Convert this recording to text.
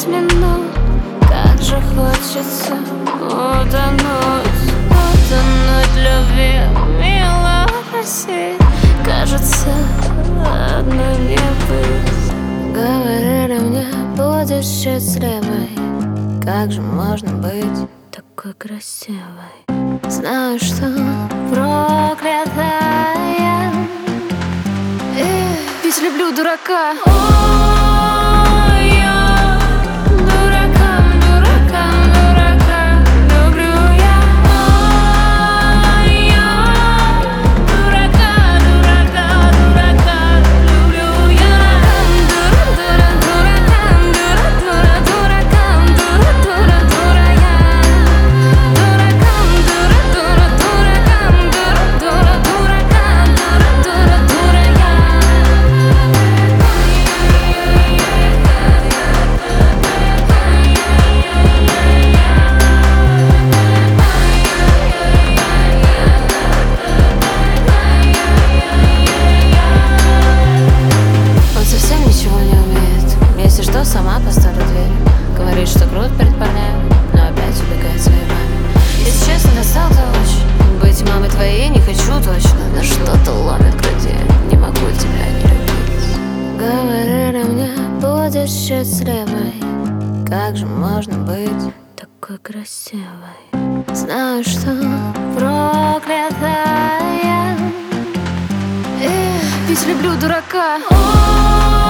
5 минут. Как же хочется утонуть в любви, мило просить. Кажется, одной мне быть. Говорили мне, будешь счастливой. Как же можно быть такой красивой? Знаю, что проклятая, ведь люблю дурака. Ой, я дурака, дурака, дурака люблю я. Ой, я дурака, дурака, дурака люблю я. Дура, дура, дурака, дура, дура, дурака, дура, дура, дура я. Дуракам, дура, дура, дуракам, дура, дура, дуракам, дура, дура, дура я. Он совсем ничего не умеет. Если что, сама поставлю дверь. Говорит, что крут перед парнями, но опять убегает своей маме. Если честно, достал ты очень. Быть мамой твоей не хочу точно, но что-то ломит в груди. Не могу тебя не любить. Говорили мне, будешь счастливой. Как же можно быть такой красивой? Знаю, что проклятая, ведь люблю дурака.